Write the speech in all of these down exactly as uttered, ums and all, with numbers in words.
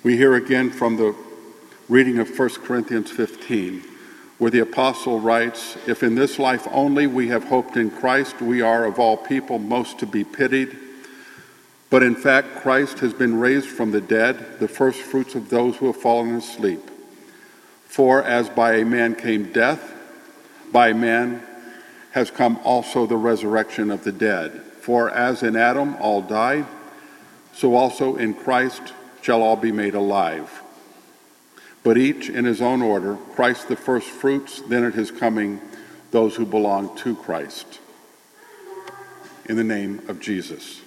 We hear again from the reading of First Corinthians fifteen, where the apostle writes, "If in this life only we have hoped in Christ, we are of all people most to be pitied. But in fact, Christ has been raised from the dead, the first fruits of those who have fallen asleep. For as by a man came death, by man has come also the resurrection of the dead. For as in Adam all die, so also in Christ shall all be made alive. But each in his own order, Christ the first fruits, then at his coming, those who belong to Christ." In the name of Jesus.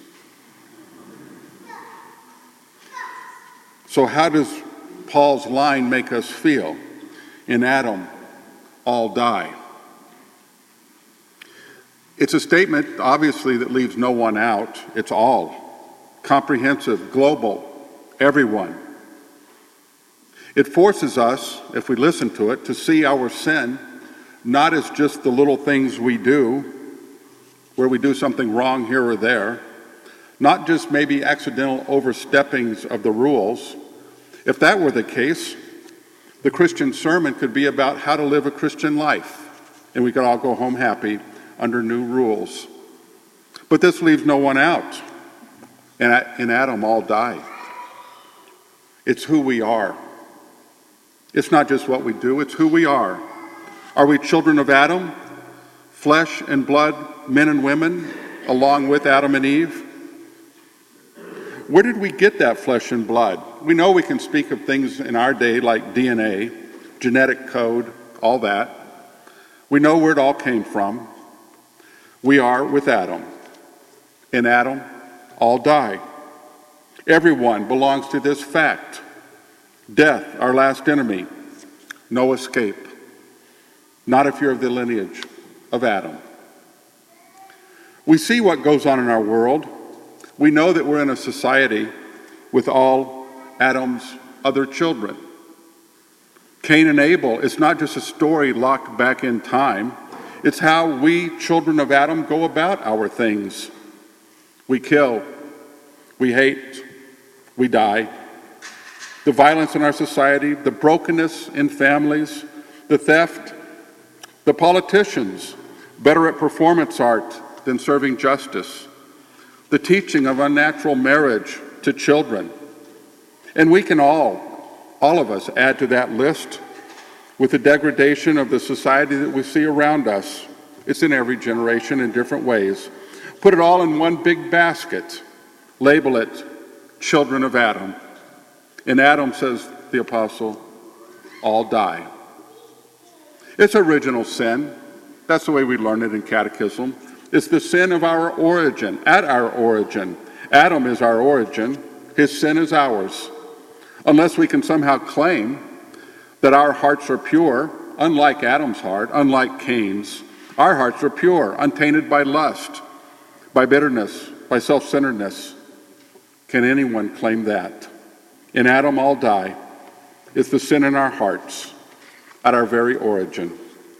So how does Paul's line make us feel? In Adam, all die. It's a statement, obviously, that leaves no one out. It's all. Comprehensive, global, everyone. It forces us, if we listen to it, to see our sin not as just the little things we do, where we do something wrong here or there, not just maybe accidental oversteppings of the rules. If that were the case, the Christian sermon could be about how to live a Christian life, and we could all go home happy under new rules. But this leaves no one out. And in Adam, all die. It's who we are. It's not just what we do, it's who we are. Are we children of Adam, flesh and blood, men and women, along with Adam and Eve? Where did we get that flesh and blood? We know we can speak of things in our day like D N A, genetic code, all that. We know where it all came from. We are with Adam. In Adam, all die. Everyone belongs to this fact. Death, our last enemy. No escape. Not if you're of the lineage of Adam. We see what goes on in our world. We know that we're in a society with all Adam's other children. Cain and Abel is not just a story locked back in time. It's how we, children of Adam, go about our things. We kill, we hate, we die. The violence in our society, the brokenness in families, the theft, the politicians, better at performance art than serving justice, the teaching of unnatural marriage to children. And we can all, all of us, add to that list with the degradation of the society that we see around us. It's in every generation in different ways. Put it all in one big basket. Label it children of Adam. In Adam, says the apostle, all die. It's original sin. That's the way we learn it in catechism. It's the sin of our origin, at our origin. Adam is our origin. His sin is ours. Unless we can somehow claim that our hearts are pure, unlike Adam's heart, unlike Cain's, our hearts are pure, untainted by lust, by bitterness, by self-centeredness. Can anyone claim that? In Adam, all die. It's the sin in our hearts, at our very origin.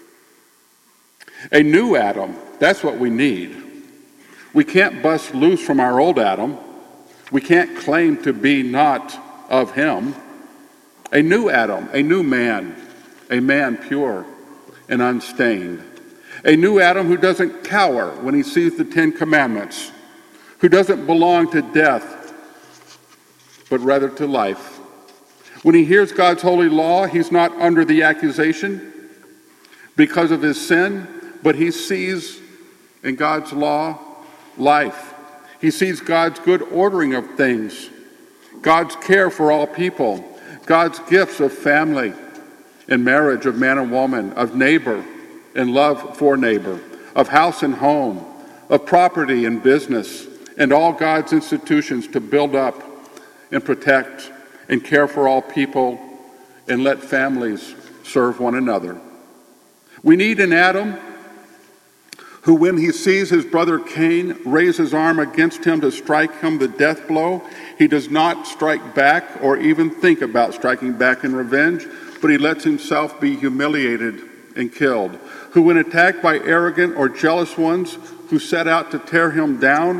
A new Adam, that's what we need. We can't bust loose from our old Adam. We can't claim to be not of him. A new Adam, a new man, a man pure and unstained. A new Adam who doesn't cower when he sees the Ten Commandments, who doesn't belong to death, but rather to life. When he hears God's holy law, he's not under the accusation because of his sin, but he sees in God's law life. He sees God's good ordering of things, God's care for all people, God's gifts of family and marriage, of man and woman, of neighbor and love for neighbor, of house and home, of property and business, and all God's institutions to build up and protect and care for all people and let families serve one another. We need an Adam who, when he sees his brother Cain raise his arm against him to strike him the death blow, he does not strike back or even think about striking back in revenge, but he lets himself be humiliated and killed. Who, when attacked by arrogant or jealous ones who set out to tear him down,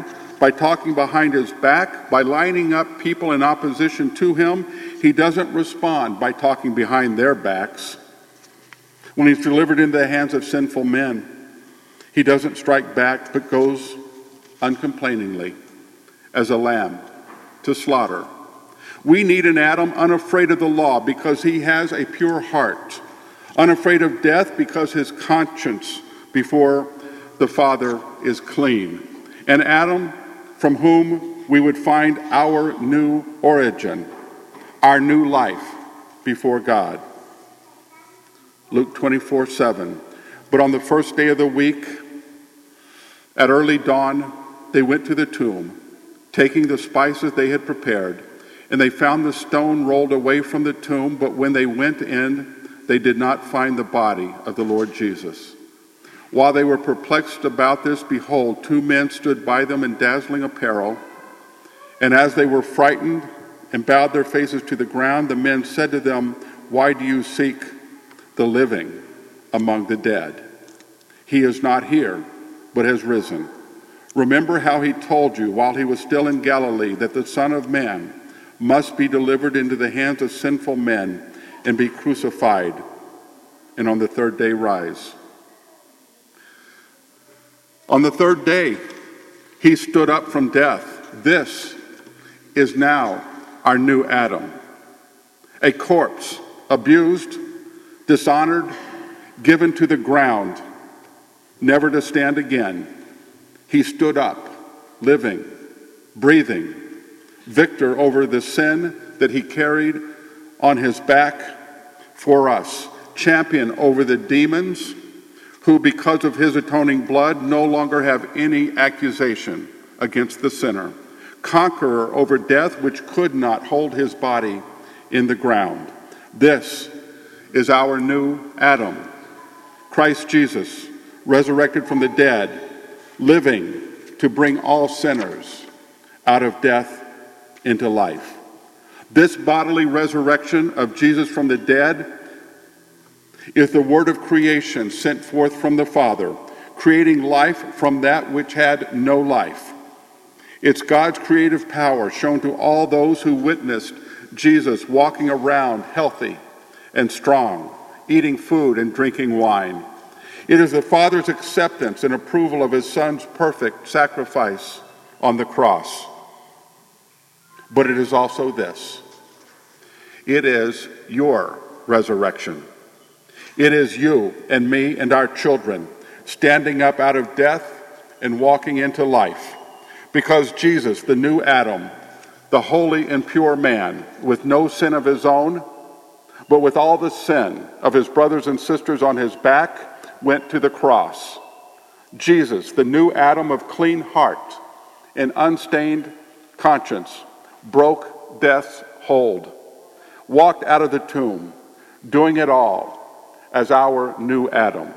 by talking behind his back, by lining up people in opposition to him. He doesn't respond by talking behind their backs. When he's delivered into the hands of sinful men, he doesn't strike back, but goes uncomplainingly as a lamb to slaughter. We need an Adam unafraid of the law because he has a pure heart, unafraid of death because his conscience before the Father is clean. An Adam from whom we would find our new origin, our new life before God. Luke twenty-four seven. But on the first day of the week, at early dawn, they went to the tomb, taking the spices they had prepared, and they found the stone rolled away from the tomb, but when they went in, they did not find the body of the Lord Jesus. While they were perplexed about this, behold, two men stood by them in dazzling apparel, and as they were frightened and bowed their faces to the ground, the men said to them, "Why do you seek the living among the dead? He is not here, but has risen. Remember how he told you while he was still in Galilee that the Son of Man must be delivered into the hands of sinful men and be crucified, and on the third day rise." On the third day, he stood up from death. This is now our new Adam. A corpse, abused, dishonored, given to the ground, never to stand again. He stood up, living, breathing, victor over the sin that he carried on his back for us, champion over the demons who, because of his atoning blood, no longer have any accusation against the sinner, conqueror over death, which could not hold his body in the ground. This is our new Adam, Christ Jesus, resurrected from the dead, living to bring all sinners out of death into life. This bodily resurrection of Jesus from the dead is the word of creation sent forth from the Father, creating life from that which had no life. It's God's creative power shown to all those who witnessed Jesus walking around healthy and strong, eating food and drinking wine. It is the Father's acceptance and approval of his Son's perfect sacrifice on the cross. But it is also this. It is your resurrection. It is you and me and our children standing up out of death and walking into life. Because Jesus, the new Adam, the holy and pure man, with no sin of his own, but with all the sin of his brothers and sisters on his back, went to the cross. Jesus, the new Adam of clean heart and unstained conscience, broke death's hold, walked out of the tomb, doing it all as our new Adam.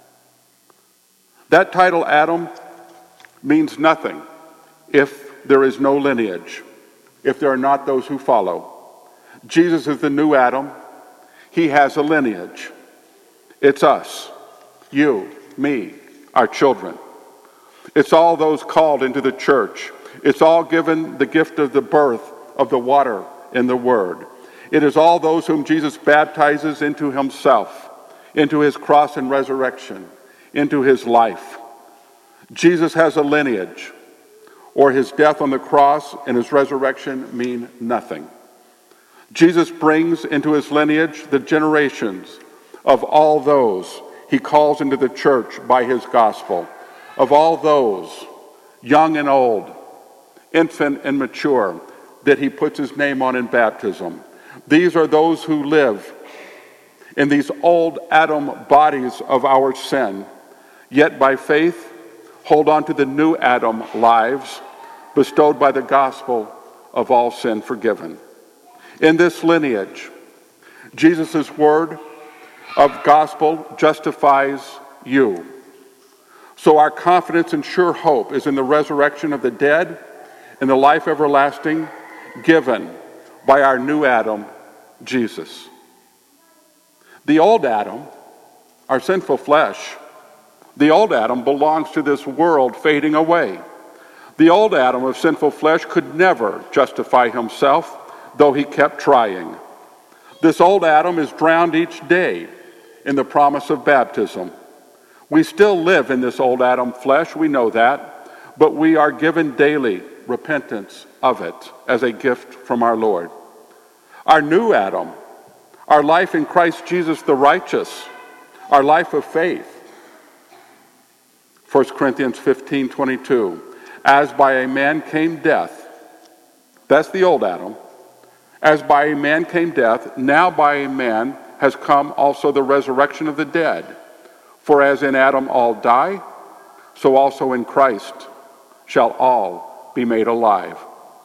That title, Adam, means nothing if there is no lineage, if there are not those who follow. Jesus is the new Adam. He has a lineage. It's us, you, me, our children. It's all those called into the church. It's all given the gift of the birth of the water and the word. It is all those whom Jesus baptizes into himself, into his cross and resurrection, into his life. Jesus has a lineage, or his death on the cross and his resurrection mean nothing. Jesus brings into his lineage the generations of all those he calls into the church by his gospel, of all those, young and old, infant and mature, that he puts his name on in baptism. These are those who live in these old Adam bodies of our sin, yet by faith hold on to the new Adam lives bestowed by the gospel of all sin forgiven. In this lineage, Jesus' word of gospel justifies you. So our confidence and sure hope is in the resurrection of the dead and the life everlasting given by our new Adam, Jesus. The old Adam, our sinful flesh, the old Adam belongs to this world fading away. The old Adam of sinful flesh could never justify himself, though he kept trying. This old Adam is drowned each day in the promise of baptism. We still live in this old Adam flesh, we know that, but we are given daily repentance of it as a gift from our Lord. Our new Adam, our life in Christ Jesus the righteous, our life of faith. First Corinthians fifteen twenty-two, as by a man came death, that's the old Adam, as by a man came death, now by a man has come also the resurrection of the dead. For as in Adam all die, so also in Christ shall all be made alive.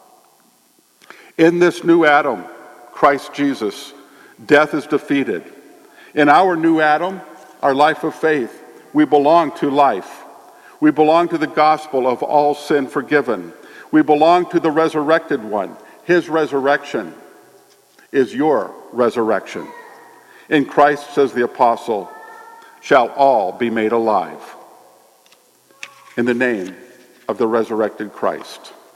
In this new Adam, Christ Jesus, death is defeated. In our new Adam, our life of faith, we belong to life. We belong to the gospel of all sin forgiven. We belong to the resurrected one. His resurrection is your resurrection. In Christ, says the apostle, shall all be made alive. In the name of the resurrected Christ.